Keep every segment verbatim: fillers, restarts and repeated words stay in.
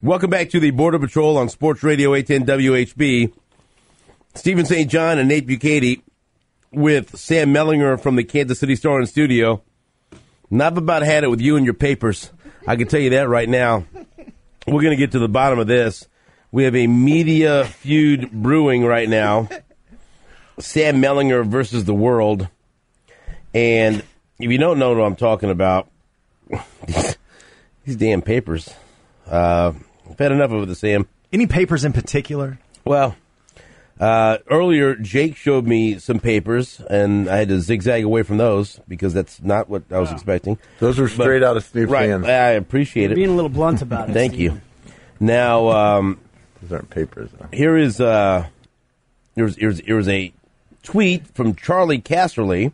Welcome back to the Border Patrol on Sports Radio eight ten W H B. Stephen Saint John and Nate Bukaty with Sam Mellinger from the Kansas City Star in studio. And I've about had it with you and your papers. I can tell you that right now. We're going to get to the bottom of this. We have a media feud brewing right now. Sam Mellinger versus the world. And if you don't know what I'm talking about, these, these damn papers. Uh, I've had enough of it, Sam. Any papers in particular? Well, uh, earlier Jake showed me some papers, and I had to zigzag away from those because that's not what I was wow. expecting. Those are straight but, out of Snoop's right, hands. I appreciate You're it. Being a little blunt about it. Thank Steve. you. Now, um, those aren't papers. Though. Here is uh, here's, here's, here's a tweet from Charlie Casserly,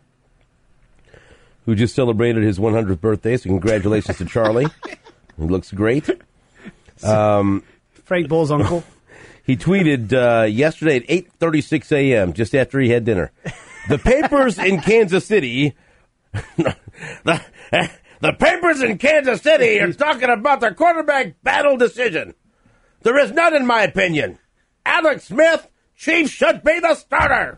who just celebrated his one hundredth birthday, so congratulations to Charlie. He looks great. Um, Frank Bull's uncle. He tweeted uh, yesterday at eight thirty-six a.m., just after he had dinner. The papers in Kansas City, the, the papers in Kansas City are talking about the quarterback battle decision. There is none, in my opinion. Alex Smith, Chiefs should be the starter.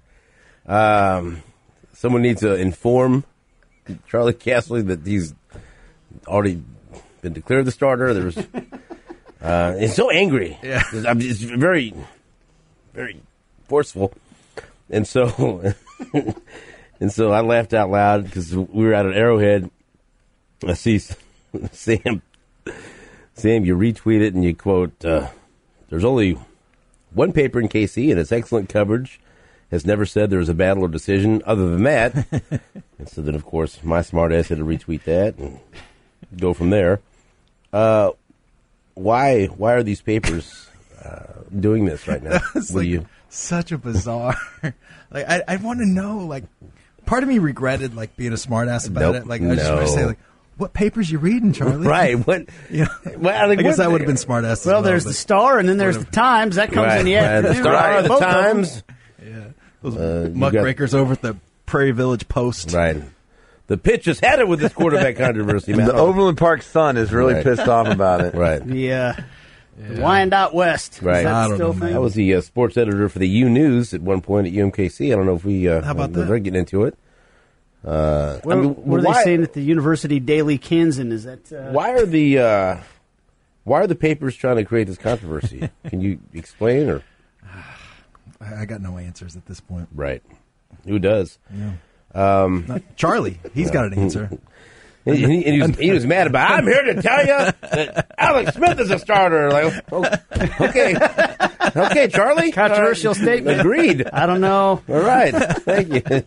Um, someone needs to inform Charlie Casserly that he's already been declared the starter. There's, uh, he's so angry. Yeah, I mean, it's very, very forceful, and so, and so I laughed out loud because we were out at Arrowhead. I see Sam, Sam, you retweet it and you quote, uh, "There's only one paper in K C, and its excellent coverage has never said there was a battle or decision other than that." And so then, of course, my smart ass had to retweet that and go from there. Uh, why why are these papers uh, doing this right now? That's Will like you? Such a bizarre. like I, I want to know. Like, part of me regretted like being a smart ass about Nope, it. Like I just want to no. say like, what papers you reading, Charlie? Right. What? You know, well, like, I guess what- I would have been smart ass. Well, as well, there's but the Star, and then there's the Times. That comes Right, in the right, afternoon. the Star, right? the Both of them. Times. yeah, those Uh, you muckrakers got- over at the Prairie Village Post. Right. The pitch has had it with this quarterback controversy. And the Overland Park Sun is really Right. pissed off about it. Right. The, uh, the Wyandotte West. Right. Is that I don't still know, a man. thing? I was the uh, sports editor for the U News at one point at U M K C. I don't know if we uh, How about we're that? getting into it. Uh, What, I mean, what are why, they saying at the University Daily Kansan? Is that uh, Why are the uh, why are the papers trying to create this controversy? Can you explain? Or I I got no answers at this point. right, who does? Yeah. Um, Not Charlie, he's got an answer. And he, and he, was, he was mad about it. I'm here to tell you that Alex Smith is a starter. Like, oh, okay, okay, Charlie. Controversial Uh, statement. Agreed. I don't know. All right, thank you.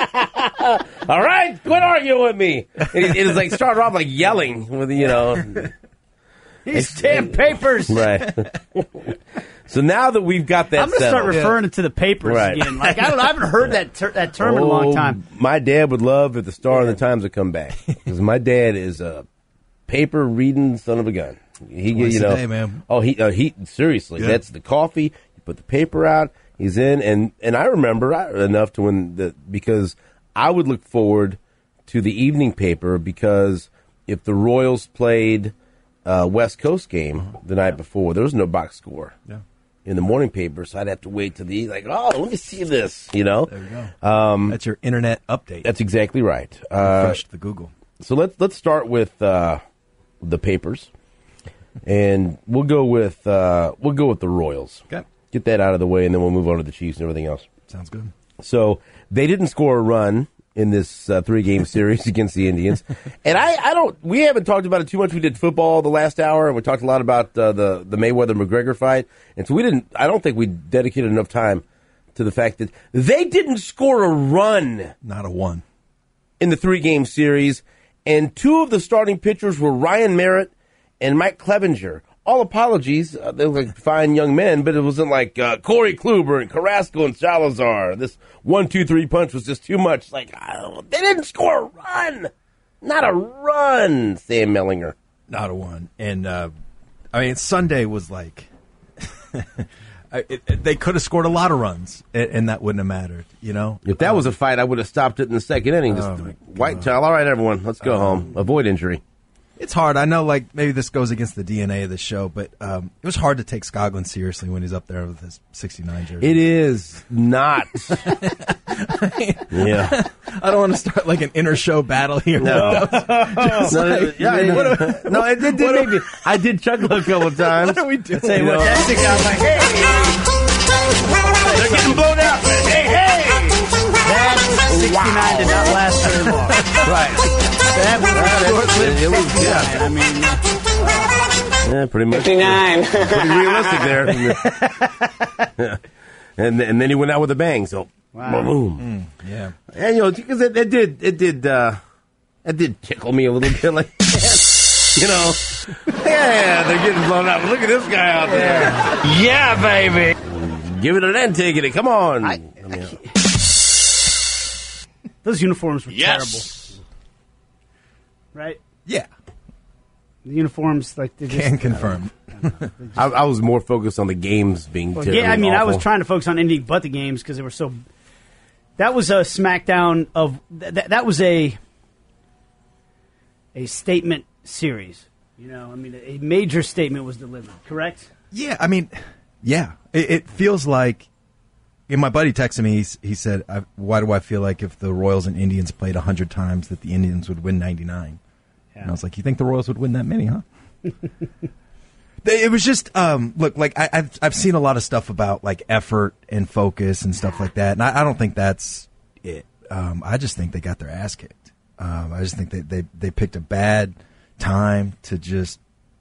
All right, quit arguing with me. It, it was like started off like yelling with you know. These damn papers. Right. So now that we've got that I'm going to start settled, referring to the papers Right. again. Like I, don't, I haven't heard that ter- that term in a long Oh, time. My dad would love if the Star and the Times would come back because my dad is a paper reading son of a gun. He, Twice you a know, day, man. oh, he, uh, he seriously. Yeah. That's the coffee. You put the paper out. He's in, and and I remember I, enough to when the because I would look forward to the evening paper because if the Royals played uh, West Coast game the night before, there was no box score. Yeah. In the morning paper, so I'd have to wait to the like. Oh, let me see this. You know, There you go. Um, That's your internet update. that's exactly right. Uh, Refresh the Google. so let's let's start with uh, the papers, and we'll go with uh, we'll go with the Royals. Okay. Get that out of the way, and then we'll move on to the Chiefs and everything else. Sounds good. So they didn't score a run in this uh, three-game series against the Indians, and I, I don't. We haven't talked about it too much. We did football the last hour, and we talked a lot about uh, the the Mayweather McGregor fight, and so we didn't. I don't think we dedicated enough time to the fact that they didn't score a run Not a one. in the three-game series, and two of the starting pitchers were Ryan Merritt and Mike Clevenger. All apologies. Uh, they look like fine young men, but it wasn't like uh, Corey Kluber and Carrasco and Salazar. This one, two, three punch was just too much. Like, I don't, they didn't score a run. Not a run, Sam Mellinger. Not a one. And, uh, I mean, Sunday was like, I, it, it- they could have scored a lot of runs, and, and that wouldn't have mattered, you know? If that was a fight, I would have stopped it in the second inning. Just Oh, my white towel. All right, everyone, let's go home. Avoid injury. It's hard. I know, like, maybe this goes against the D N A of the show, but um, it was hard to take Skoglund seriously when he's up there with his sixty-nine jersey. It is not. Yeah. I don't want to start, like, an inter-show battle here. No. Just No, like, yeah, I know. what are- no, it did, did make me. I did chuckle a couple of times. What are we doing? Say You what? know. That's the guy. Like, hey, They're getting blown out. Hey, hey! that sixty-nine did not last very long. Right. That was short-lived It was, sixty-nine. yeah. I mean, Yeah, pretty much. fifty-nine. Pretty realistic there. Yeah. And and then he went out with a bang. So, Wow. boom. Yeah. And you know, because it, it did, it did, uh, it did tickle me a little bit. Like, you know, yeah, they're getting blown out. Look at this guy out there. Yeah, baby. Give it an end, taking it. Come on. I- I mean, those uniforms were Yes. terrible, right? Yeah. The uniforms, like, they just, Can confirm. I, I was more focused on the games being. Well, terrible yeah, I mean, and I was awful. trying to focus on anything but the games because they were so. That was a SmackDown of th- th- that was a a statement series. You know, I mean, a major statement was delivered. Correct? Yeah, I mean, yeah. It, it feels like. And my buddy texted me. He, he said, I, "Why do I feel like if the Royals and Indians played a hundred times, that the Indians would win ninety-nine?" Yeah. And I was like, "You think the Royals would win that many, huh?" They- It was just um, look like I, I've I've seen a lot of stuff about like effort and focus and stuff like that, and I, I don't think that's it. Um, I just think they got their ass kicked. Um, I just think they, they they picked a bad time to just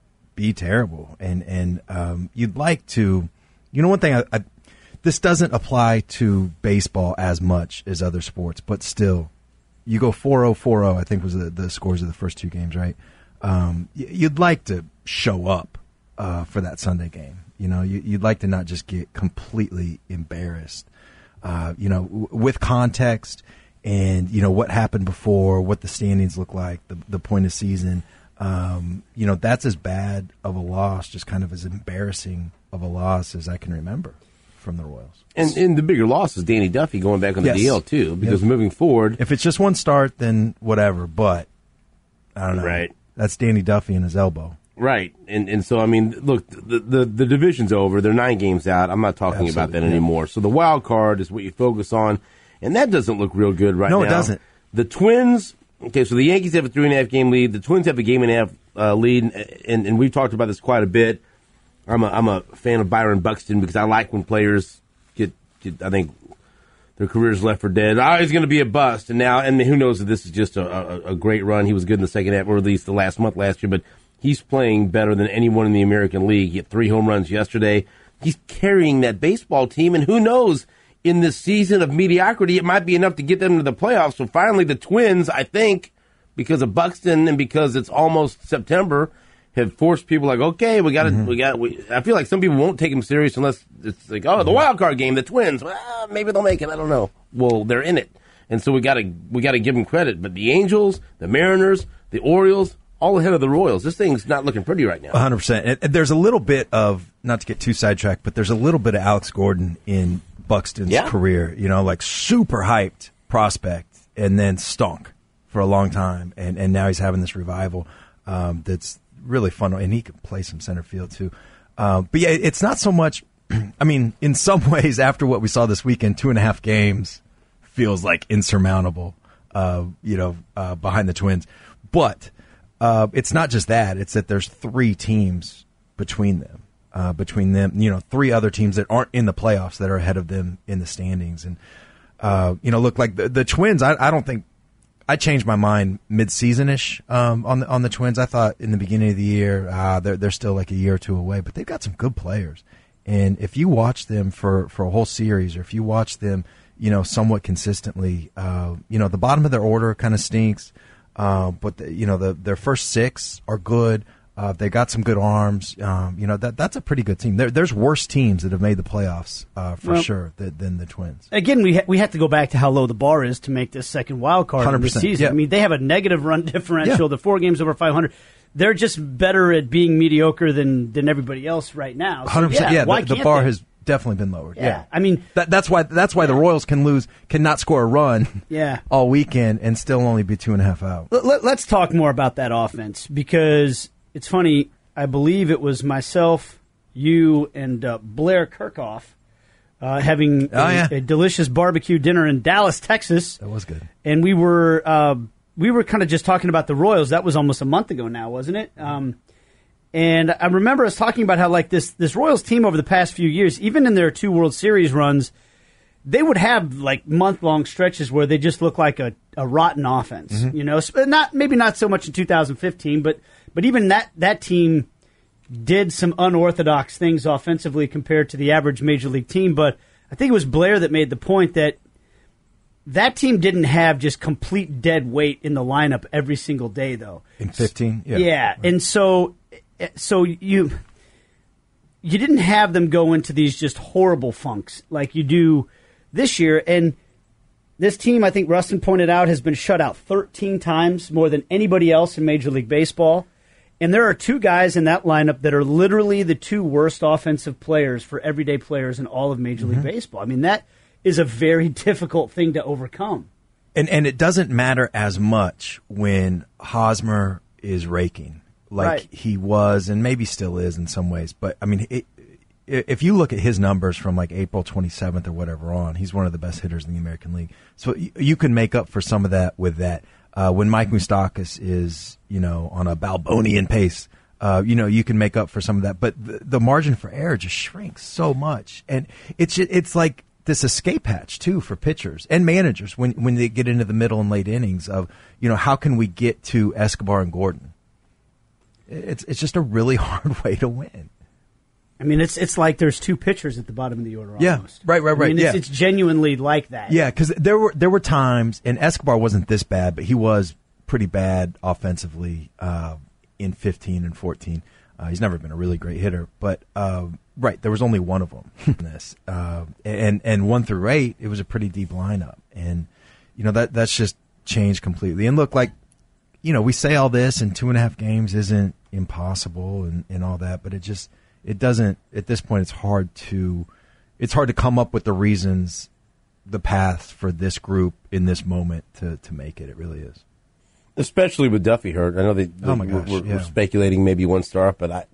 be terrible, and and um, you'd like to, you know, one thing I, I this doesn't apply to baseball as much as other sports, but still, you go four oh, four oh, I think was the, the scores of the first two games, right? Um, y- you'd like to show up uh, for that Sunday game. You know, you, you'd like to not just get completely embarrassed. Uh, you know, w- with context and, you know, what happened before, what the standings look like, the, the point of season, um, you know, that's as bad of a loss, just kind of as embarrassing of a loss as I can remember from the Royals. And, and the bigger loss is Danny Duffy going back on the Yes. D L too, because Yep. moving forward, If it's just one start, then whatever, but I don't know. Right. That's Danny Duffy and his elbow. right? And and so I mean, look, the the, the division's over. They're nine games out. I'm not talking about Absolutely, that yeah. anymore. So the wild card is what you focus on, and that doesn't look real good right No, now. it doesn't. The Twins. Okay, so the Yankees have a three and a half game lead. The Twins have a game and a half uh, lead, and and we've talked about this quite a bit. I'm a I'm a fan of Byron Buxton because I like when players get, get I think their careers left for dead. Oh, he's going to be a bust, and now and who knows if this is just a, a, a great run. He was good in the second half, or at least the last month last year, but he's playing better than anyone in the American League. He hit three home runs yesterday. He's carrying that baseball team, and who knows, in this season of mediocrity, it might be enough to get them to the playoffs. So finally, the Twins, I think, because of Buxton and because it's almost September, have forced people like, okay, we got to, Mm-hmm. we got. We, I feel like some people won't take him serious unless it's like, oh, the wild card game, the Twins. Well, maybe they'll make it. I don't know. Well, they're in it, and so we got to we got to give them credit. But the Angels, the Mariners, the Orioles, all ahead of the Royals. This thing's not looking pretty right now. one hundred percent. And, and there's a little bit of, not to get too sidetracked, but there's a little bit of Alex Gordon in Buxton's Yeah. career. You know, like super hyped prospect and then stunk for a long time. And, and now he's having this revival um, that's really fun. And he can play some center field too. Um, but yeah, it's not so much, I mean, in some ways, after what we saw this weekend, two and a half games feels like insurmountable, uh, you know, uh, behind the Twins. But uh, it's not just that. It's that there's three teams between them, uh, between them, you know, three other teams that aren't in the playoffs that are ahead of them in the standings. And, uh, you know, look, like the, the Twins, I, I don't think, I changed my mind mid-season-ish um, on the on the Twins. I thought in the beginning of the year uh, they're they're still like a year or two away, but they've got some good players. And if you watch them for, for a whole series, or if you watch them, you know, somewhat consistently, uh, you know, the bottom of their order kind of stinks, uh, but the, you know, the their first six are good. Uh, they got some good arms. Um, you know, that that's a pretty good team. There, there's worse teams that have made the playoffs uh, for Well, sure than, than the Twins. Again, we ha- we have to go back to how low the bar is to make this second wild card in this one hundred percent, season. yeah. I mean, they have a negative run differential. Yeah. The four games over five hundred. They're just better at being mediocre than, than everybody else right now. So, one hundred percent. Yeah, why the, the can't bar they? has Definitely been lowered. Yeah. Yeah, I mean, that, that's why that's why the Royals can lose, cannot score a run. Yeah. all weekend and still only be two and a half out. Let, let, let's talk more about that offense, because it's funny. I believe it was myself, you, and uh, Blair Kirchhoff uh, having Oh, a, yeah. a delicious barbecue dinner in Dallas, Texas. That was good. And we were uh, we were kind of just talking about the Royals. That was almost a month ago now, wasn't it? Um, and I remember us talking about how, like, this this Royals team over the past few years, even in their two World Series runs, they would have like month long stretches where they just look like a, a rotten offense. Mm-hmm. You know, Sp- not maybe not so much in two thousand fifteen, but but even that that team did some unorthodox things offensively compared to the average major league team. But I think it was Blair that made the point that that team didn't have just complete dead weight in the lineup every single day, though. In fifteen, yeah, Yeah, Right. and so so you you didn't have them go into these just horrible funks like you do this year. And this team, I think Rustin pointed out, has been shut out thirteen times, more than anybody else in Major League Baseball. And there are two guys in that lineup that are literally the two worst offensive players for everyday players in all of Major League Baseball. I mean, that is a very difficult thing to overcome. And and it doesn't matter as much when Hosmer is raking like Right. he was and maybe still is in some ways. But I mean, it, if you look at his numbers from like April twenty-seventh or whatever on, he's one of the best hitters in the American League. So you, you can make up for some of that with that. Uh, when Mike Moustakas is, you know, on a Balbonian pace, uh, you know, you can make up for some of that. But the, the margin for error just shrinks so much, and it's it's like this escape hatch too for pitchers and managers when when they get into the middle and late innings of, you know, how can we get to Escobar and Gordon? It's it's just a really hard way to win. I mean, it's it's like there's two pitchers at the bottom of the order Yeah, almost. right, right, I mean, right, it's, yeah. it's genuinely like that. Yeah, because there were there were times, and Escobar wasn't this bad, but he was pretty bad offensively uh, in fifteen and fourteen. Uh, he's never been a really great hitter, but uh, right, there was only one of them in this, uh, and and one through eight, it was a pretty deep lineup, and you know that that's just changed completely. And look, like, you know, we say all this, and two and a half games isn't impossible, and, and all that, but it just it doesn't. At this point, it's hard to it's hard to come up with the reasons, the path for this group in this moment to to make it. It really is. Especially with Duffy hurt. I know they, they Oh, my gosh, we're, we're yeah. speculating maybe one start, but I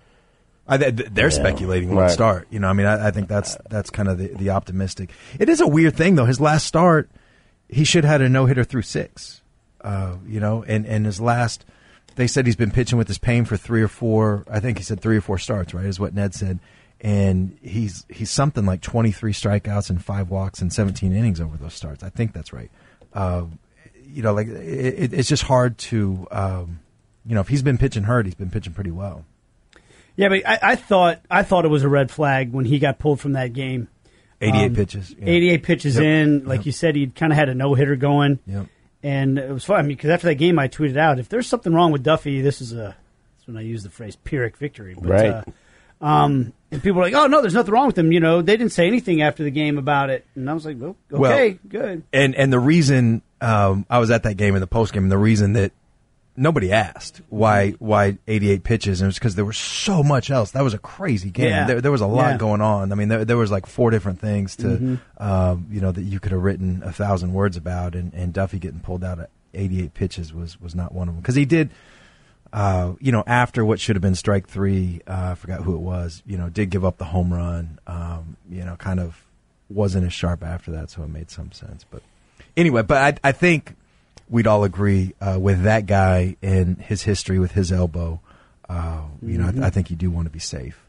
I, they're speculating one right. start. You know, I mean, I, I think that's that's kind of the, the optimistic. It is a weird thing, though. His last start, he should have had a no hitter through six. Uh, you know, and and his last, they said he's been pitching with this pain for three or four. I think he said three or four starts. Right, is what Ned said. And he's he's something like twenty-three strikeouts and five walks and seventeen innings over those starts. I think that's right. Uh, you know, like it, it's just hard to, um, you know, if he's been pitching hurt, he's been pitching pretty well. Yeah, but I, I thought I thought it was a red flag when he got pulled from that game. eighty-eight Um, pitches. Yeah. eighty-eight pitches Yep. in, like Yep. you said, he kind of had a no hitter going. Yep. And it was fun. I mean, because after that game, I tweeted out, if there's something wrong with Duffy, this is a, that's when I use the phrase Pyrrhic victory. But, Right. Uh, um, and people were like, oh, no, there's nothing wrong with him. You know, they didn't say anything after the game about it. And I was like, well, okay, Well, good. And and the reason um, I was at that game in the post game, and the reason that nobody asked why why eighty-eight pitches, and it was because there was so much else. That was a crazy game. Yeah. There, there was a lot Yeah. going on. I mean, there, there was like four different things to Mm-hmm. um, you know that you could have written a thousand words about, and, and Duffy getting pulled out at eighty-eight pitches was was not one of them because he did. Uh, you know, after what should have been strike three, uh, I forgot who it was, you know, did give up the home run, um, you know, kind of wasn't as sharp after that, so it made some sense. But anyway, but I, I think we'd all agree uh, with that guy and his history with his elbow, uh, you know, I, I think you do want to be safe.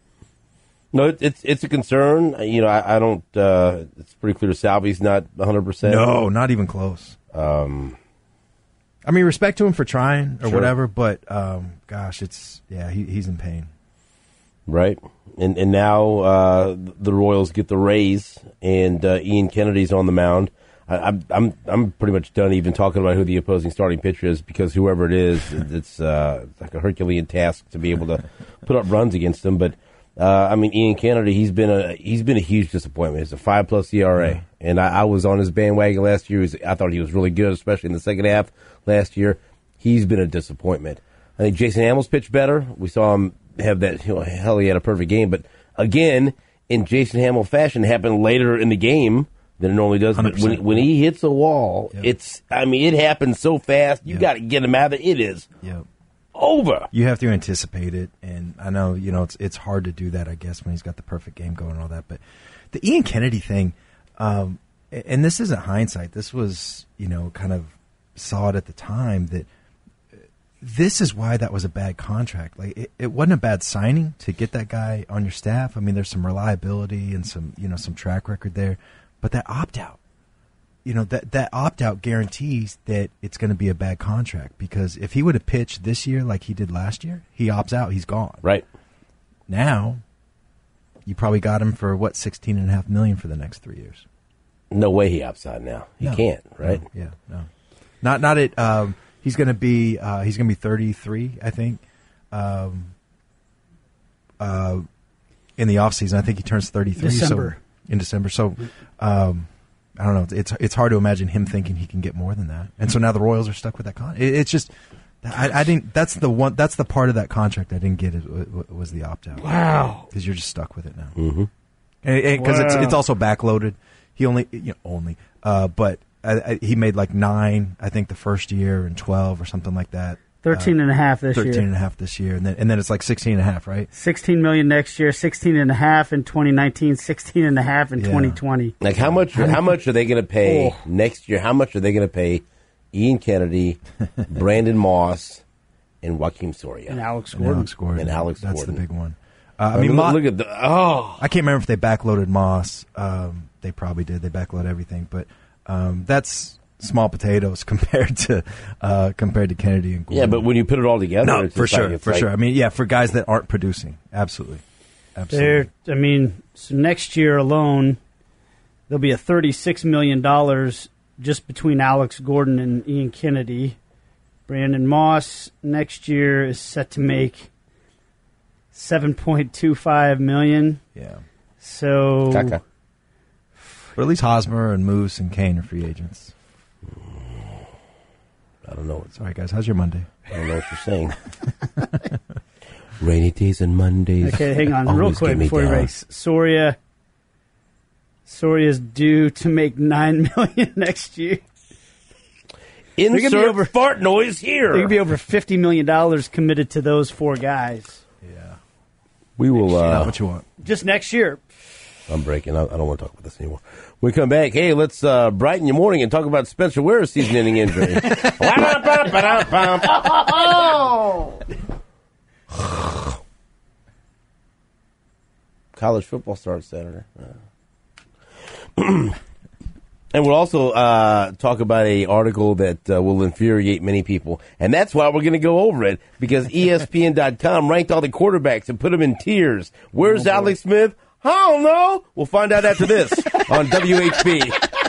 no, it, it's it's a concern. You know, I, I don't. Uh, it's pretty clear Salvy's not one hundred percent. No, not even close. Um, I mean, respect to him for trying or Sure. whatever, but um, gosh, it's, yeah, he, he's in pain. right, and and now uh, the Royals get the Rays, and uh, Ian Kennedy's on the mound. I, I'm I'm I'm pretty much done even talking about who the opposing starting pitcher is because whoever it is, it's uh, like a Herculean task to be able to put up runs against them. But uh, I mean, Ian Kennedy, he's been a he's been a huge disappointment. It's a five plus E R A, Yeah. and I, I was on his bandwagon last year. He was- I thought he was really good, especially in the second half last year. He's been a disappointment. I think Jason Hamels pitched better. We saw him have that. You know, hell, he had a perfect game, but again, in Jason Hamill fashion, happen later in the game than it normally does. But when, when he hits a wall, yep. it's, I mean, it happens so fast. You yep. got to get him out of it. It is yep. over. You have to anticipate it. And I know, you know, it's it's hard to do that, I guess, when he's got the perfect game going and all that. But the Ian Kennedy thing, um, and this isn't hindsight. This was, you know, kind of saw it at the time that this is why that was a bad contract. Like it, it wasn't a bad signing to get that guy on your staff. I mean, there's some reliability and some, you know, some track record there. But that opt-out, you know, that, that opt-out guarantees that it's going to be a bad contract, because if he would have pitched this year like he did last year, he opts out, he's gone. Right. Now, you probably got him for, what, sixteen and a half million dollars for the next three years. No way he opts out now. He no. can't, right? No. Yeah, no. Not not at, um, he's going to be, uh, he's going to be thirty-three, I think, um, uh, in the offseason. I think he turns thirty-three. December. So, in December. So, um, I don't know. It's it's hard to imagine him thinking he can get more than that. And so now the Royals are stuck with that contract. It, it's just, I, I didn't. That's the one. That's the part of that contract I didn't get. It was the opt out. Wow. Because you're just stuck with it now. Mm-hmm. Because wow. it's it's also backloaded. He only you know, only, uh, but I, I, he made like nine, I think, the first year, and twelve or something like that. Thirteen and a half this thirteen year. and a half this year, and then and then it's like sixteen and a half, right? Sixteen million next year, sixteen and a half in twenty nineteen, sixteen and a half in Yeah. twenty twenty. Like how much? How much are they going to pay Oh. next year? How much are they going to pay Ian Kennedy, Brandon Moss, and Joaquin Soria And Alex And Gordon. Alex Gordon. And Alex That's Gordon. the big one. Uh, I I mean, mean, Mo- look, look at the oh. I can't remember if they backloaded Moss. Um, they probably did. They backloaded everything, but um, that's small potatoes compared to uh, compared to Kennedy and Gordon. Yeah, but when you put it all together, no, it's for just like- sure, it's for like- sure. I mean, yeah, for guys that aren't producing, absolutely, absolutely. There, I mean, so next year alone, there'll be a thirty-six million dollars just between Alex Gordon and Ian Kennedy. Brandon Moss next year is set to make seven point two five million dollars. Yeah, So, Kaka. but at least Hosmer and Moose and Kane are free agents. I don't know. Sorry, guys. How's your Monday? I don't know what you're saying. Rainy days and Mondays. okay, hang on real always quick get me before we down. race. Soria, Soria's due to make nine million dollars next year. They're gonna be Insert over- fart noise here. There could be over fifty million dollars committed to those four guys. Yeah, we will. not Uh, what you want. Just next year. I'm breaking. I, I don't want to talk about this anymore. When we come back, hey, let's uh, brighten your morning and talk about Spencer Ware's season-ending injury. College football starts Saturday. Uh. And we'll also uh, talk about a article that uh, will infuriate many people. And that's why we're going to go over it, because E S P N dot com ranked all the quarterbacks and put them in tiers. Where's Oh, Alex Smith? I don't know. We'll find out after this on W H B.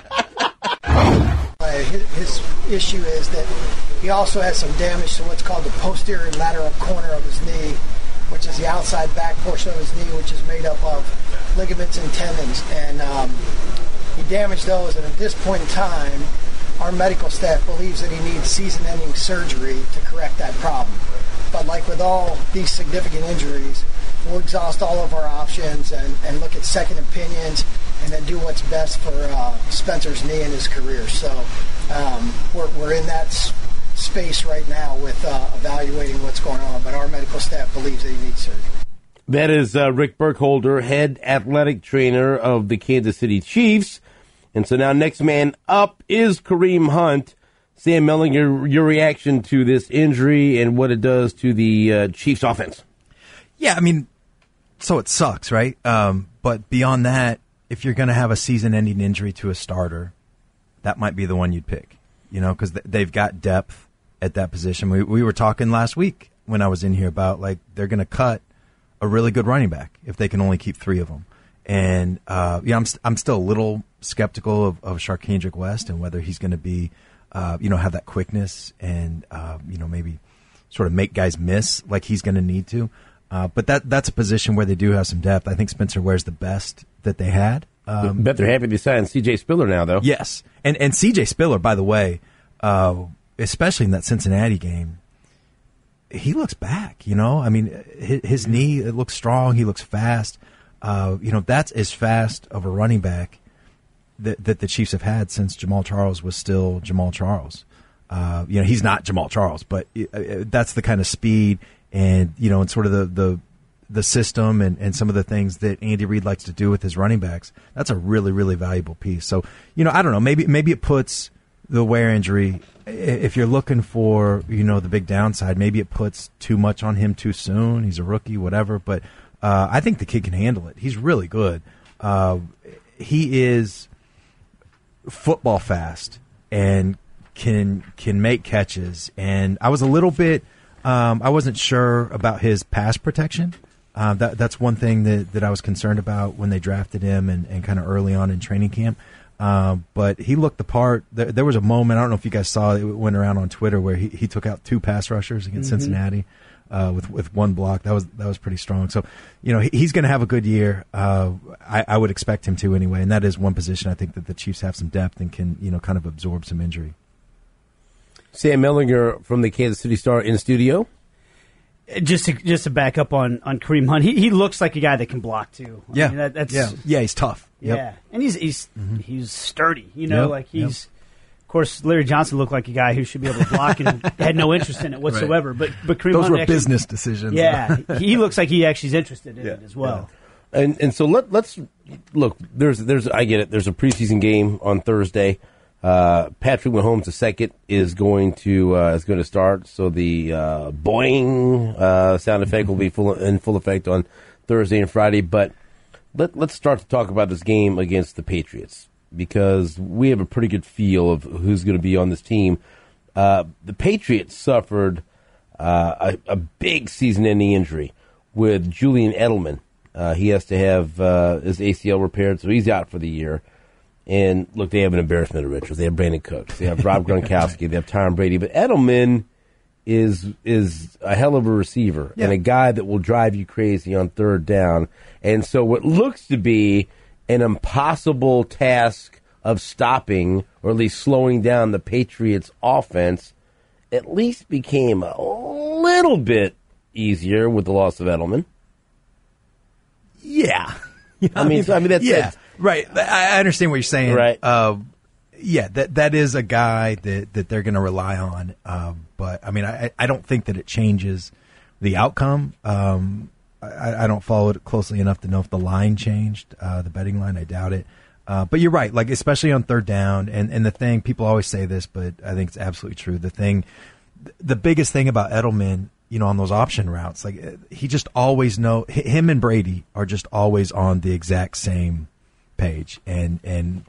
Uh, his, his issue is that he also has some damage to what's called the posterior lateral corner of his knee, which is the outside back portion of his knee, which is made up of ligaments and tendons. And um, he damaged those, and at this point in time, our medical staff believes that he needs season-ending surgery to correct that problem. But like with all these significant injuries, we'll exhaust all of our options and, and look at second opinions and then do what's best for uh, Spencer's knee and his career. So um, we're, we're in that s- space right now with uh, evaluating what's going on, but our medical staff believes that he needs surgery. That is uh, Rick Burkholder, head athletic trainer of the Kansas City Chiefs. And so now next man up is Kareem Hunt. Sam Melling, your, your reaction to this injury and what it does to the uh, Chiefs offense. Yeah, I mean, so it sucks, right? Um, but beyond that, if you're going to have a season-ending injury to a starter, that might be the one you'd pick, you know, because th- they've got depth at that position. We, we were talking last week when I was in here about, like, they're going to cut a really good running back if they can only keep three of them. And, uh, yeah, I'm, st- I'm still a little skeptical of, of Sharkhandrick West and whether he's going to be, uh, you know, have that quickness and, uh, you know, maybe sort of make guys miss like he's going to need to. Uh, but that that's a position where they do have some depth. I think Spencer Ware's the best that they had. Um, Bet they're happy to sign C J Spiller now, though. yes. And and C J Spiller, by the way, uh, especially in that Cincinnati game, he looks back, you know? I mean, his, his knee, it looks strong. He looks fast. Uh, you know, that's as fast of a running back that, that the Chiefs have had since Jamal Charles was still Jamal Charles. Uh, you know, he's not Jamal Charles, but uh, that's the kind of speed and, you know, and sort of the, the, the system and, and some of the things that Andy Reid likes to do with his running backs. That's a really, really valuable piece. So, you know, I don't know, maybe, maybe it puts the Ware injury, if you're looking for, you know, the big downside, maybe it puts too much on him too soon. He's a rookie, whatever. But uh, I think the kid can handle it. He's really good. Uh, he is football fast and can can make catches. And I was a little bit, um, I wasn't sure about his pass protection. Uh, that, that's one thing that, that I was concerned about when they drafted him and, and kind of early on in training camp. Uh, but he looked the part. There, there was a moment, I don't know if you guys saw it, it went around on Twitter, where he, he took out two pass rushers against mm-hmm. Cincinnati uh, with with one block. That was that was pretty strong. So, you know, he, he's going to have a good year. Uh, I, I would expect him to anyway, and that is one position I think that the Chiefs have some depth and can, you know, kind of absorb some injury. Sam Mellinger from the Kansas City Star in studio. Just to, just to back up on, on Kareem Hunt, he, he looks like a guy that can block too. I yeah, mean, that, that's, yeah, yeah. He's tough. Yep. Yeah, and he's he's mm-hmm. he's sturdy. You know, yep. like he's. Yep. Of course, Larry Johnson looked like a guy who should be able to block and had no interest in it whatsoever. Right. But but Kareem those Hunt were actually, business decisions. Yeah, he looks like he actually is interested in yeah. it as well. Yeah. And and so let let's look. There's there's I get it. There's a preseason game on Thursday. Uh, Patrick Mahomes the second is going to uh, is going to start. So the uh, boing uh, sound effect will be full in full effect on Thursday and Friday. But let let's start to talk about this game against the Patriots, because we have a pretty good feel of who's going to be on this team. Uh, the Patriots suffered uh, a, a big season-ending injury with Julian Edelman. Uh, he has to have uh, his A C L repaired, so he's out for the year. And, look, they have an embarrassment of riches. They have Brandon Cooks. They have Rob Gronkowski. They have Tom Brady. But Edelman is is a hell of a receiver yeah. and a guy that will drive you crazy on third down. And so what looks to be an impossible task of stopping or at least slowing down the Patriots' offense at least became a little bit easier with the loss of Edelman. Yeah. You know, I mean, I mean that's yeah, right. I understand what you're saying. Right. Uh, yeah, that that is a guy that, that they're going to rely on. Uh, but I mean, I I don't think that it changes the outcome. Um, I, I don't follow it closely enough to know if the line changed, uh, the betting line. I doubt it. Uh, but you're right. Like, especially on third down, and and the thing, people always say this, but I think it's absolutely true. The thing, the biggest thing about Edelman, you know, on those option routes, like, he just always know, him and Brady are just always on the exact same page, and and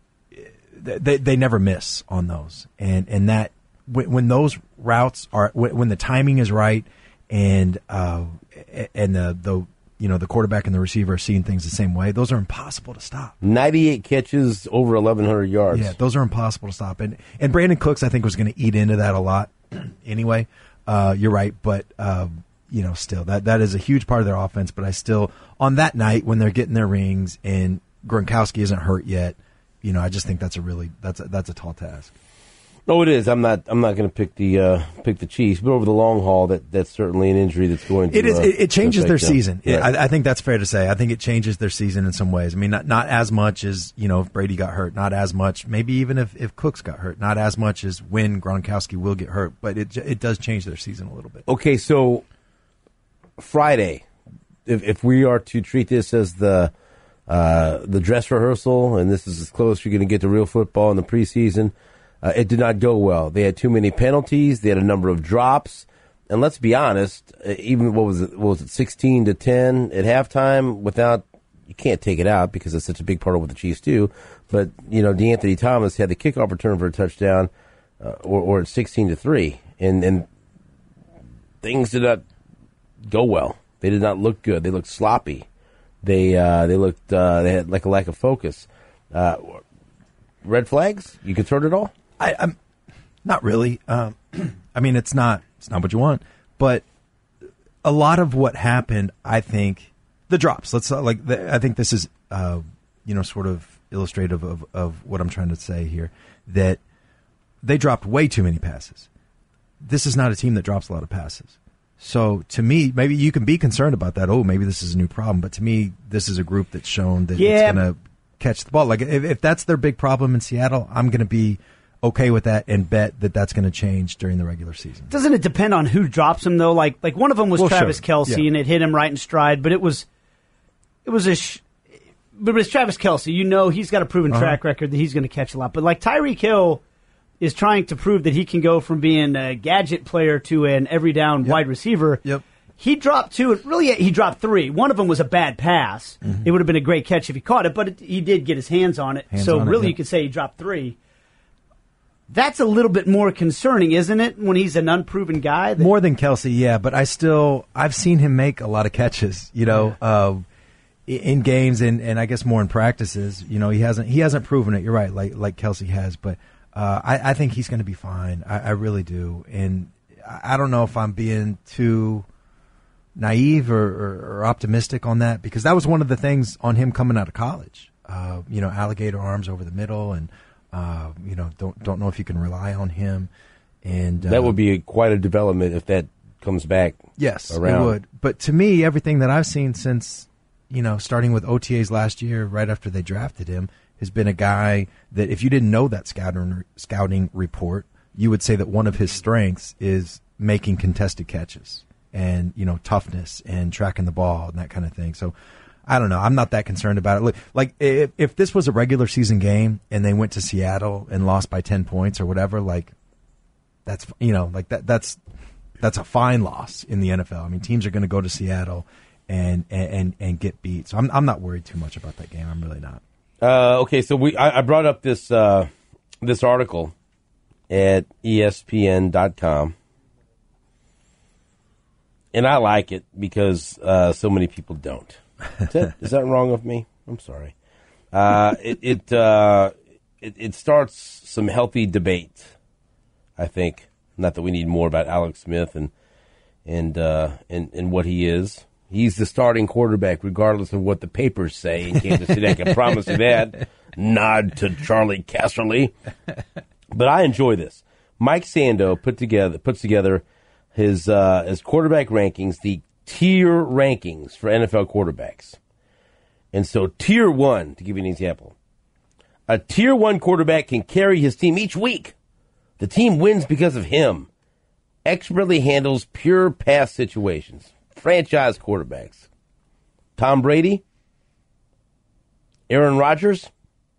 they they never miss on those, and and that when, when those routes are when, when the timing is right, and uh and the the you know the quarterback and the receiver are seeing things the same way, those are impossible to stop. ninety-eight catches, over eleven hundred yards. Yeah, those are impossible to stop, and and Brandon Cooks, I think, was going to eat into that a lot anyway. Uh, you're right, but uh, you know, still that that is a huge part of their offense. But I still, on that night when they're getting their rings and Gronkowski isn't hurt yet, you know, I just think that's a really that's a, that's a tall task. No, it is. I'm not. I'm not going to pick the uh, pick the Chiefs, but over the long haul, that that's certainly an injury that's going to. It is. Uh, it, it changes their them. season. Right. I, I think that's fair to say. I think it changes their season in some ways. I mean, not not as much as, you know, if Brady got hurt, not as much. Maybe even if, if Cooks got hurt, not as much as when Gronkowski will get hurt. But it it does change their season a little bit. Okay, so Friday, if if we are to treat this as the uh, the dress rehearsal, and this is as close you're going to get to real football in the preseason. Uh, it did not go well. They had too many penalties. They had a number of drops. And let's be honest, uh, even what was it, what was it, sixteen to ten at halftime without, you can't take it out because it's such a big part of what the Chiefs do. But, you know, DeAnthony Thomas had the kickoff return for a touchdown, uh, or, or at sixteen to three. And, and things did not go well. They did not look good. They looked sloppy. They, uh, they looked, uh, they had like a lack of focus. Uh, red flags? You concerned at all? I, I'm not really. Um, I mean, it's not it's not what you want, but a lot of what happened, I think, the drops. Let's uh, like. The, I think this is, uh, you know, sort of illustrative of, of what I'm trying to say here. That they dropped way too many passes. This is not a team that drops a lot of passes. So to me, maybe you can be concerned about that. Oh, maybe this is a new problem. But to me, this is a group that's shown that Yeah. it's going to catch the ball. Like if, if that's their big problem in Seattle, I'm going to be okay with that and bet that that's going to change during the regular season. Doesn't it depend on who drops him though? Like like one of them was Well, Travis sure. Kelce, Yeah. and it hit him right in stride. But it was it was a. Sh- but it's Travis Kelce. You know he's got a proven Uh-huh. track record that he's going to catch a lot. But like Tyreek Hill is trying to prove that he can go from being a gadget player to an every down Yep. wide receiver. Yep. He dropped two. Really, he dropped three. One of them was a bad pass. Mm-hmm. It would have been a great catch if he caught it, but it, he did get his hands on it. Hands so on it, really, yeah. you could say he dropped three. That's a little bit more concerning, isn't it? When he's an unproven guy. That, More than Kelsey, yeah, but I still I've seen him make a lot of catches, you know, uh, in games and, and I guess more in practices. You know, he hasn't he hasn't proven it. You're right, like like Kelsey has, but uh, I, I think he's going to be fine. I, I really do, and I, I don't know if I'm being too naive or, or, or optimistic on that because that was one of the things on him coming out of college. Uh, you know, alligator arms over the middle, and uh, you know, don't don't know if you can rely on him. And uh, That would be a, quite a development if that comes back. Yes, around. it would. But to me, everything that I've seen since, you know, starting with O T As last year, right after they drafted him, has been a guy that if you didn't know that scouting scouting report, you would say that one of his strengths is making contested catches and, you know, toughness and tracking the ball and that kind of thing. So I don't know. I'm not that concerned about it. Look, like if, if this was a regular season game and they went to Seattle and lost by ten points or whatever, like that's, you know, like that, that's, that's a fine loss in the N F L. I mean, teams are going to go to Seattle and, and, and get beat. So I'm, I'm not worried too much about that game. I'm really not. Uh, okay, so we I, I brought up this uh, this article at E S P N dot com, and I like it because uh, so many people don't. Is that, is that wrong of me? I'm sorry. Uh, it it, uh, it it starts some healthy debate, I think. Not that we need more about Alex Smith and and uh, and and what he is. He's the starting quarterback, regardless of what the papers say in Kansas City. I can promise you that. Nod to Charlie Casserly. But I enjoy this. Mike Sando put together puts together his uh, his quarterback rankings, the tier rankings for N F L quarterbacks. And so, tier one, to give you an example, a tier one quarterback can carry his team each week. The team wins because of him. Expertly handles pure pass situations. Franchise quarterbacks. Tom Brady, Aaron Rodgers,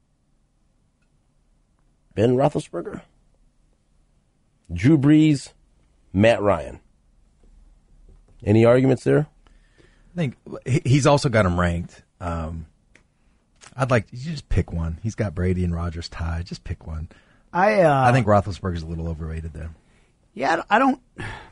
Ben Roethlisberger, Drew Brees, Matt Ryan. Any arguments there? I think he- he's also got him ranked. Um, I'd like you just pick one. He's got Brady and Rodgers tied. Just pick one. I uh, I think Roethlisberger's a little overrated there. Yeah, I don't.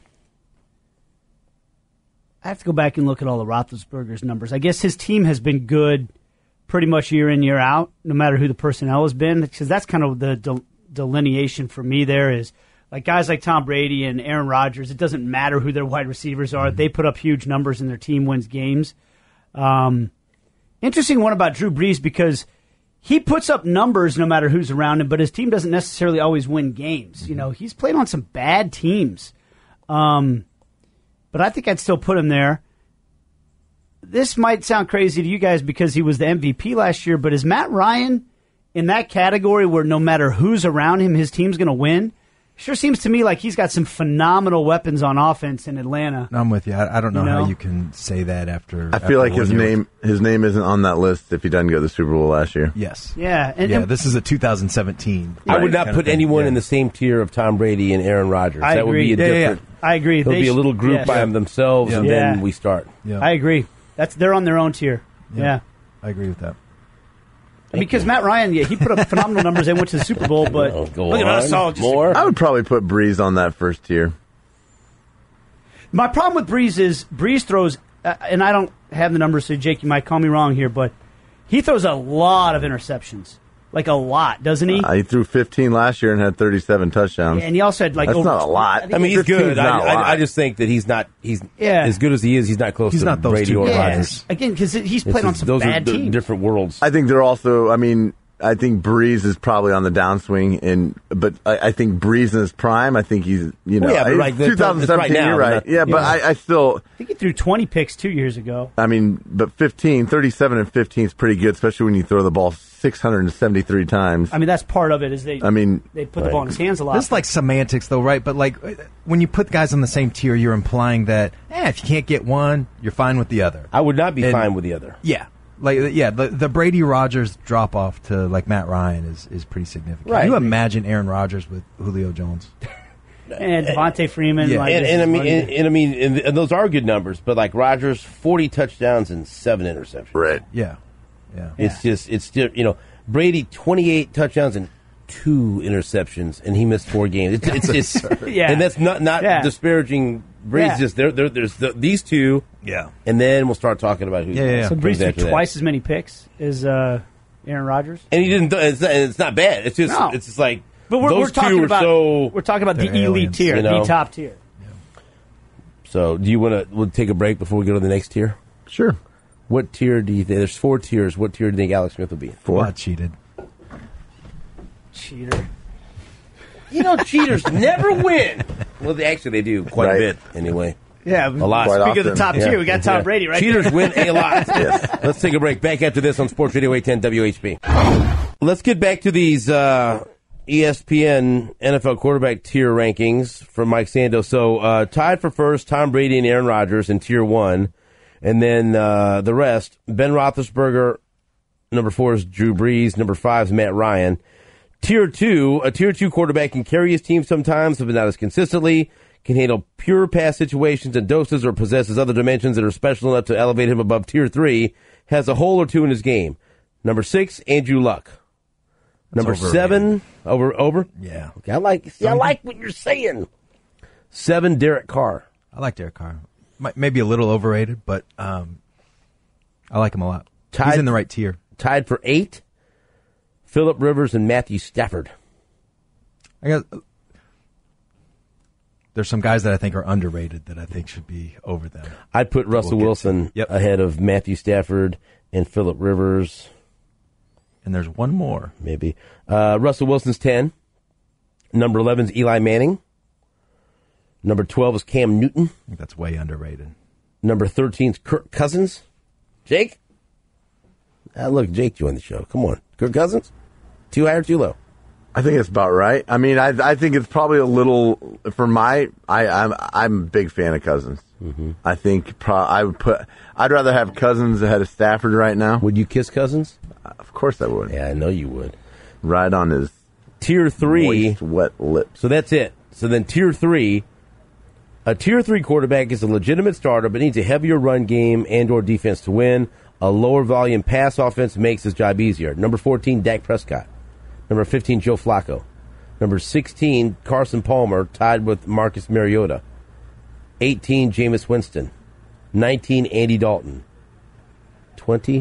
I have to go back and look at all of Roethlisberger's numbers. I guess his team has been good pretty much year in, year out, no matter who the personnel has been, because that's kind of the del- delineation for me there is, like guys like Tom Brady and Aaron Rodgers, it doesn't matter who their wide receivers are. Mm-hmm. They put up huge numbers and their team wins games. Um, interesting one about Drew Brees because he puts up numbers no matter who's around him, but his team doesn't necessarily always win games. Mm-hmm. You know, he's played on some bad teams. Um, but I think I'd still put him there. This might sound crazy to you guys because he was the M V P last year, but is Matt Ryan in that category where no matter who's around him, his team's going to win? Sure seems to me like he's got some phenomenal weapons on offense in Atlanta. I'm with you. I, I don't know, You know? how you can say that after. I feel like his name his name isn't on that list if he doesn't go to the Super Bowl last year. Yes. Yeah. And, yeah, and this is a two thousand seventeen. I would not kind of put thing. anyone Yeah. in the same tier of Tom Brady and Aaron Rodgers. I that agree. would be a Yeah, yeah, different. I agree. There'll They be a sh- little group yeah. by themselves, Yeah. and Yeah. then we start. Yeah. I agree. That's they're on their own tier. Yeah. Yeah. I agree with that. Because Matt Ryan, yeah, he put up phenomenal numbers and went to the Super Bowl, but Oh, go look at on. us all just More. I would probably put Breeze on that first tier. My problem with Breeze is Breeze throws, uh, and I don't have the numbers, so Jake, you might call me wrong here, but he throws a lot of interceptions. Like a lot, doesn't he? Uh, he threw fifteen last year and had thirty-seven touctions. And he also had like That's over not a lot. think I mean, he's fifteen good. is I, not a lot. I, I just think that he's not. He's Yeah. as good as he is. He's not close He's to not those Brady two or guys. yeah, Rodgers. again, because he's This played on is- some those bad are d- teams. different worlds. I think they're also, I mean, I think Breeze is probably on the downswing, and but I, I think Breeze in his prime. I think he's you know Well, yeah, but right, twenty seventeen. right now, you're right. not- Yeah, but yeah. I, I still. I think he threw twenty picks two years ago. I mean, but fifteen, thirty-seven and fifteen is pretty good, especially when you throw the ball six hundred seventy-three times. I mean, that's part of it. Is they? I mean, they put the right. ball in his hands a lot. This is like semantics, though, right? But like when you put guys on the same tier, you're implying that eh, if you can't get one, you're fine with the other. I would not be And- fine with the other. Yeah, like yeah, the the Brady Rodgers drop off to like Matt Ryan is, is pretty significant. Right. Can you imagine Aaron Rodgers with Julio Jones? and Devontae Freeman. Yeah. like, And, this and I is mean, running- and, and I mean, and, and those are good numbers. But like Rodgers, forty touchdowns and seven interceptions. right. Yeah, yeah. It's just, it's still, you know, Brady twenty-eight touchdowns and two interceptions, and he missed four games. It's, it's, it's Yeah. and that's not not Yeah. disparaging. Brady's Yeah. just there. There, there's the, these two, Yeah. and then we'll start talking about who. Yeah, yeah, yeah. so comes Breeze threw after that. twice as many picks as uh, Aaron Rodgers. and he didn't. It's not, it's not bad. It's just, No. it's just like But we're, those we're talking two are about so. we're talking about the They're elite aliens, tier, you know? the top tier. So, do you want to? We'll take a break before we go to the next tier. Sure. What tier do you think? There's four tiers. What tier do you think Alex Smith will be in? Four. I cheated. Cheater. You know, cheaters never win. Well, they, actually, they do quite Right. a bit anyway. Yeah, A lot. Quite Speaking of the often. top Yeah. tier, we got Tom Yeah. Brady right Cheaters there. win a lot. Yes. Let's take a break. Back after this on Sports Radio eight ten W H B. Let's get back to these uh, E S P N N F L quarterback tier rankings from Mike Sando. So uh, tied for first, Tom Brady and Aaron Rodgers in tier one. And then uh, the rest, Ben Roethlisberger. Number four is Drew Brees. Number five is Matt Ryan. Tier two, a tier two quarterback can carry his team sometimes, but not as consistently, can handle pure pass situations and doses, or possesses other dimensions that are special enough to elevate him above tier three, has a hole or two in his game. Number six, Andrew Luck. Number overrated. seven, over, over? Yeah. Okay, I like, see, I like what you're saying. Seven, Derek Carr. I like Derek Carr. Might, maybe a little overrated, but um, I like him a lot. Tied- He's in the right tier. Tied for eight, Phillip Rivers and Matthew Stafford. I guess there's some guys that I think are underrated that I think should be over them. I'd put Russell We'll get Wilson to- yep. ahead of Matthew Stafford and Phillip Rivers. And there's one more. Maybe. Uh, Russell Wilson's ten. Number eleven is Eli Manning. Number twelve is Cam Newton. I think that's way underrated. Number thirteen is Kirk Cousins. Jake? Ah, look, Jake joined the show. Come on. Kirk Cousins? Too high or too low? I think it's about right. I mean, I I think it's probably a little for my. I I'm I'm a big fan of Cousins. Mm-hmm. I think pro, I would put. I'd rather have Cousins ahead of Stafford right now. Would you kiss Cousins? Of course, I would. Yeah, I know you would. Right on his Tier three. moist, wet lips. So that's it. So then tier three, a tier three quarterback is a legitimate starter, but needs a heavier run game and or defense to win. A lower volume pass offense makes his job easier. Number fourteen, Dak Prescott. Number fifteen, Joe Flacco. Number sixteen, Carson Palmer, tied with Marcus Mariota. eighteen, Jameis Winston. nineteen, Andy Dalton. twenty,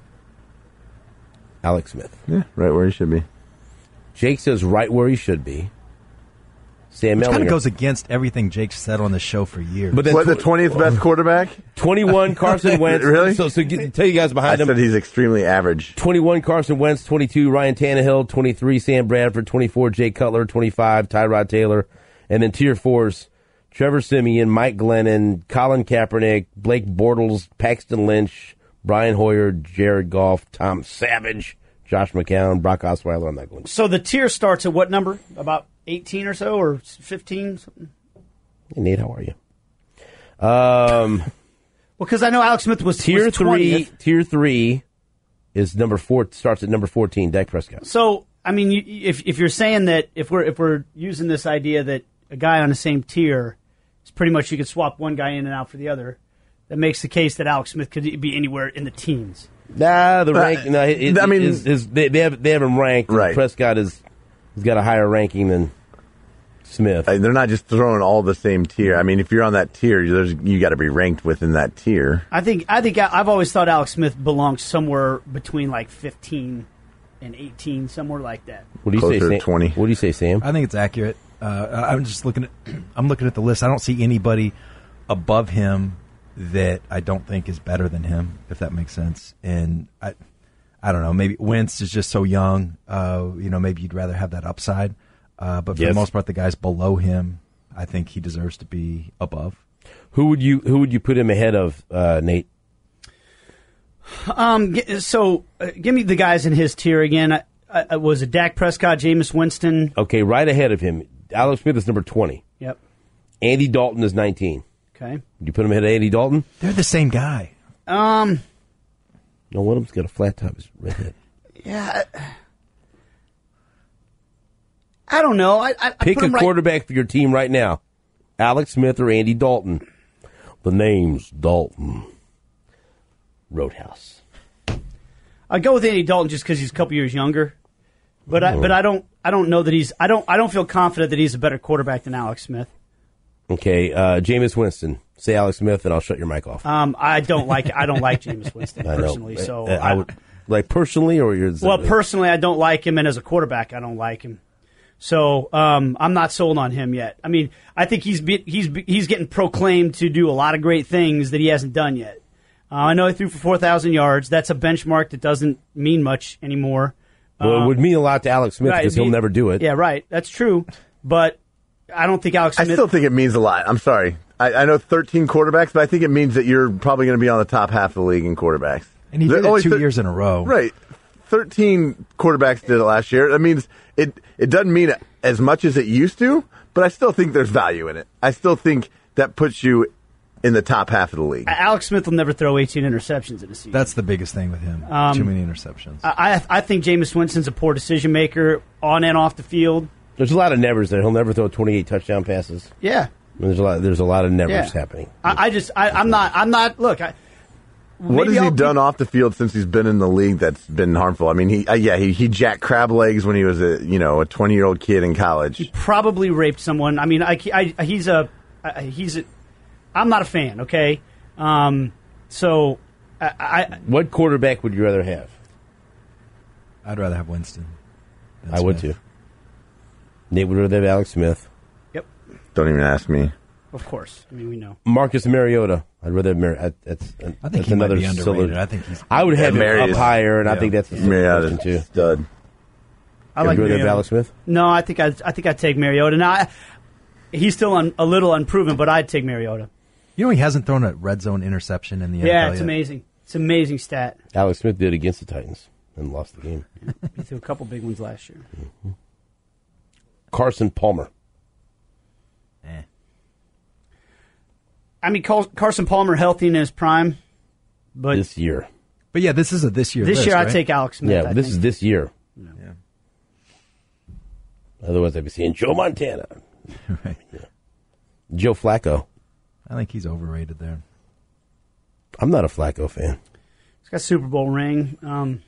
Alex Smith. Yeah, right where he should be. Jake says right where he should be. Sam Which kind Ellinger. of goes against everything Jake said on the show for years. But then What, the tw- twentieth best quarterback? twenty-one, Carson Wentz. Really? So, so get, tell you guys I behind him. said he's extremely average. twenty-one, Carson Wentz. twenty-two, Ryan Tannehill. twenty-three, Sam Bradford. twenty-four, Jay Cutler. twenty-five, Tyrod Taylor. And then tier fours, Trevor Siemian, Mike Glennon, Colin Kaepernick, Blake Bortles, Paxton Lynch, Brian Hoyer, Jared Goff, Tom Savage, Josh McCown, Brock Osweiler. I'm not going to. So the tier starts at what number? About eighteen or so, or fifteen? Something? Hey, Nate, how are you? Um, Well, because I know Alex Smith was tier was three. twentieth. Tier three is number four. Starts at number fourteen. Dak Prescott. So I mean, you, if if you're saying that if we're if we're using this idea that a guy on the same tier is pretty much you could swap one guy in and out for the other, that makes the case that Alex Smith could be anywhere in the teens. Nah, the Uh, rank. No, it, I mean- his, his, they, they have they have him ranked. Right. Prescott is he's got a higher ranking than Smith. Uh, They're not just throwing all the same tier. I mean, if you're on that tier, there's, you got to be ranked within that tier. I think I think I- I've always thought Alex Smith belongs somewhere between like fifteen and eighteen, somewhere like that. What do you Closer say, to Sam? twenty. What do you say, Sam? I think it's accurate. Uh, I'm just looking at I'm looking at the list. I don't see anybody above him that I don't think is better than him, if that makes sense. And I I don't know. Maybe Wentz is just so young. Uh, you know, maybe you'd rather have that upside. Uh, but for Yes. the most part, the guys below him, I think he deserves to be above. Who would you Who would you put him ahead of, uh, Nate? Um, g- so uh, give me the guys in his tier again. I, I, was it Dak Prescott, Jameis Winston? Okay, right ahead of him. Alex Smith is number twenty. Yep. Andy Dalton is nineteen. Okay. Would you put him ahead of Andy Dalton? They're the same guy. Um. No, one of them's got a flat top. His red head. Yeah. I, I don't know. I, I Pick I put a him right- quarterback for your team right now. Alex Smith or Andy Dalton. The name's Dalton. Roadhouse. I'd go with Andy Dalton just because he's a couple years younger. But I, but I don't I don't know that he's I don't I don't feel confident that he's a better quarterback than Alex Smith. Okay, uh, Jameis Winston. Say Alex Smith, and I'll shut your mic off. Um, I don't like I don't like Jameis Winston I know. personally. So Uh, I would like personally, or you're well, personally, I don't like him, and as a quarterback, I don't like him. So um, I'm not sold on him yet. I mean, I think he's be, he's he's getting proclaimed to do a lot of great things that he hasn't done yet. Uh, I know he threw for four thousand yards. That's a benchmark that doesn't mean much anymore. Well, it would mean a lot to Alex Smith Right, because it'd he'll be- never do it. Yeah, right. That's true. But I don't think Alex I Smith. still think it means a lot. I'm sorry. I, I know thirteen quarterbacks, but I think it means that you're probably going to be on the top half of the league in quarterbacks. And he There- did it only two thir- years in a row. Right. thirteen quarterbacks did it last year. That means it, it doesn't mean as much as it used to, but I still think there's value in it. I still think that puts you in the top half of the league. Alex Smith will never throw eighteen interceptions in a season. That's the biggest thing with him. Um, Too many interceptions. I I I think Jameis Winston's a poor decision maker on and off the field. There's a lot of nevers there. He'll never throw twenty-eight touchdown passes. Yeah. There's a lot. There's a lot of nevers Yeah. happening. I, I just I, I'm not I'm not look. I, What has maybe he I'll done be- off the field since he's been in the league that's been harmful? I mean, he uh, yeah he he jacked crab legs when he was a you know a twenty year old kid in college. Probably raped someone. I mean, I, I he's a I, he's a. I'm not a fan. Okay, um, so I, I What quarterback would you rather have? I'd rather have Winston. than I would Smith. too. Nate would rather have Alex Smith. yep, Don't even ask me. of course. I mean, we know. Marcus Mariota. I'd rather have Mar- That's, I think that's he might another be underrated. silver- I think he's. I would have Yeah, him up Marius- higher, and I yeah. think that's a silver Mariota question too. stud. I like Would you rather have Mariota. Alex Smith? No, I think I I think I'd take Mariota. Now I, he's still un, a little unproven, but I'd take Mariota. You know, he hasn't thrown a red zone interception in the N F L Yeah, it's yet. amazing. It's an amazing stat. Alex Smith did against the Titans and lost the game. He threw a couple big ones last year. Carson Palmer. Eh. I mean, Car- Carson Palmer healthy in his prime, but This year. But yeah, this is a this year. this list, year right? I'd take Alex Smith. Yeah, I this think. is this year. Yeah. Otherwise, I'd be seeing Joe Montana. Right. Joe Flacco. I think he's overrated there. I'm not a Flacco fan. He's got a Super Bowl ring. Um,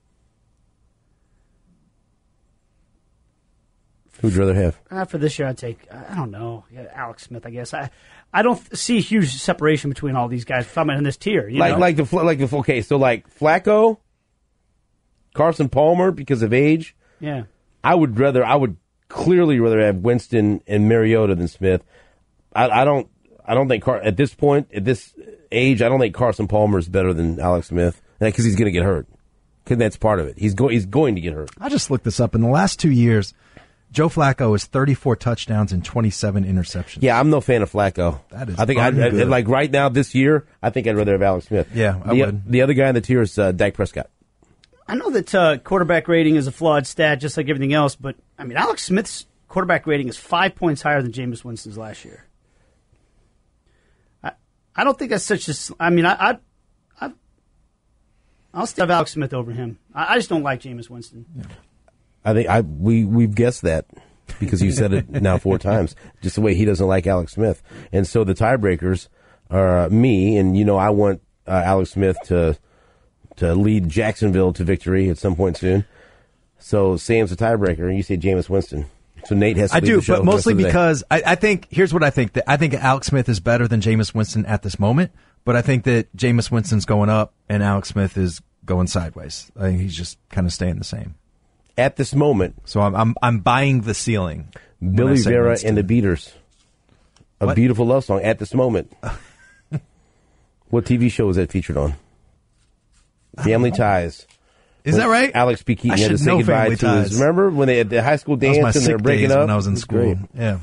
Who'd you rather have? uh, for this year, I'd take, I don't know, yeah, Alex Smith, I guess. I I don't th- see a huge separation between all these guys if I'm in this tier. You Like, know? like the Fla- like the okay. So like Flacco, Carson Palmer because of age. yeah. I would rather. I would clearly rather have Winston and Mariota than Smith. I, I don't. I don't think Car- at this point, at this age, I don't think Carson Palmer is better than Alex Smith because he's going to get hurt. Because that's part of it. He's going. He's going to get hurt. I just looked this up. In the last two years, Joe Flacco has thirty-four touchdowns and twenty-seven interceptions. Yeah, I'm no fan of Flacco. That is I think I'd, ungood. I'd- like right now this year. I think I'd rather have Alex Smith. Yeah, I the, would. The other guy in the tier is uh, Dak Prescott. I know that uh, quarterback rating is a flawed stat, just like everything else, but, I mean, Alex Smith's quarterback rating is five points higher than Jameis Winston's last year. I I don't think that's such a... I mean, I, I, I, I'll still have Alex Smith over him. I, I just don't like Jameis Winston. Yeah. I think I we we've guessed that because you said it now four times. Just the way he doesn't like Alex Smith, and so the tiebreakers are uh, me, and you know I want uh, Alex Smith to to lead Jacksonville to victory at some point soon. So Sam's the tiebreaker, and you say Jameis Winston. So Nate has to I lead do, the show but the rest mostly of the day. because I, I think here's what I think. That I think Alex Smith is better than Jameis Winston at this moment, but I think that Jameis Winston's going up and Alex Smith is going sideways. I think he's just kind of staying the same. at this moment, So I'm I'm, I'm buying the ceiling. when I Billy say Vera Winston. and the Beaters, a What? beautiful love song. At this moment, what T V show is that featured on? Family Ties. Is that right? Alex P. Keaton I had to should say know goodbye Family to his. Ties. Remember when they had the high school That dance was my and they were sick breaking days up? when I was in It school. great. Yeah.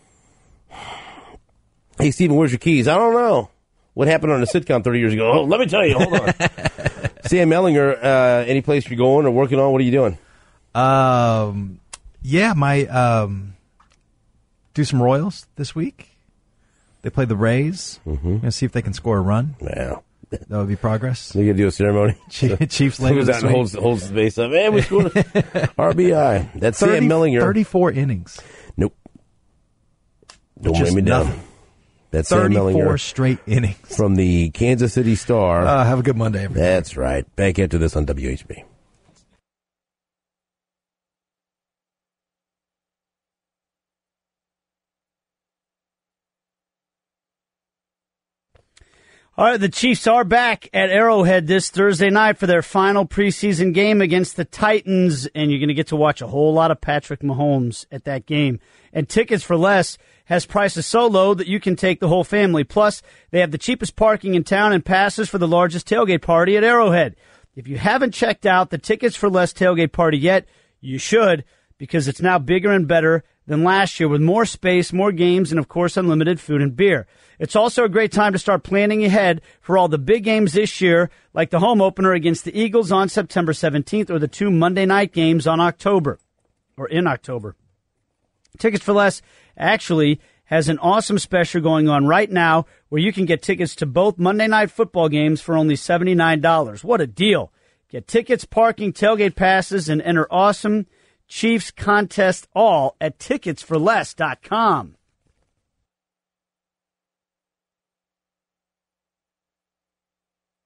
Hey, Steven, where's your keys? I don't know. What happened on a sitcom thirty years ago? Oh, let me tell you. Hold on. Sam Ellinger, uh, any place you're going or working on? What are you doing? Um, yeah, my um, do some Royals this week. They play the Rays. Mm-hmm. Gonna see if they can score a run. Yeah. That would be progress. They're going to do a ceremony. Chiefs later goes this out and week. holds, holds the base up. Hey, we scored a R B I. That's Sam Mellinger. thirty-four innings. Nope. Don't Just bring me down. nothing. That's Sam thirty-four Mellinger straight innings. from the Kansas City Star. Uh, have a good Monday, everybody. That's right. Back into this on W H B. All right, the Chiefs are back at Arrowhead this Thursday night for their final preseason game against the Titans, and you're going to get to watch a whole lot of Patrick Mahomes at that game. And Tickets for Less has prices so low that you can take the whole family. Plus, they have the cheapest parking in town and passes for the largest tailgate party at Arrowhead. If you haven't checked out the Tickets for Less tailgate party yet, you should, because it's now bigger and better than last year with more space, more games, and, of course, unlimited food and beer. It's also a great time to start planning ahead for all the big games this year, like the home opener against the Eagles on September seventeenth or the two Monday night games on October, or in October. Tickets for Less actually has an awesome special going on right now where you can get tickets to both Monday night football games for only seventy-nine dollars. What a deal. Get tickets, parking, tailgate passes, and enter awesome Chiefs contest all at tickets for less dot com.